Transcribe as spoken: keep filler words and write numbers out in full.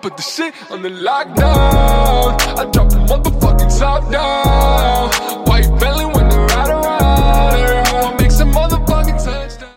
put the shit on the lockdown. I drop the motherfucking top down. White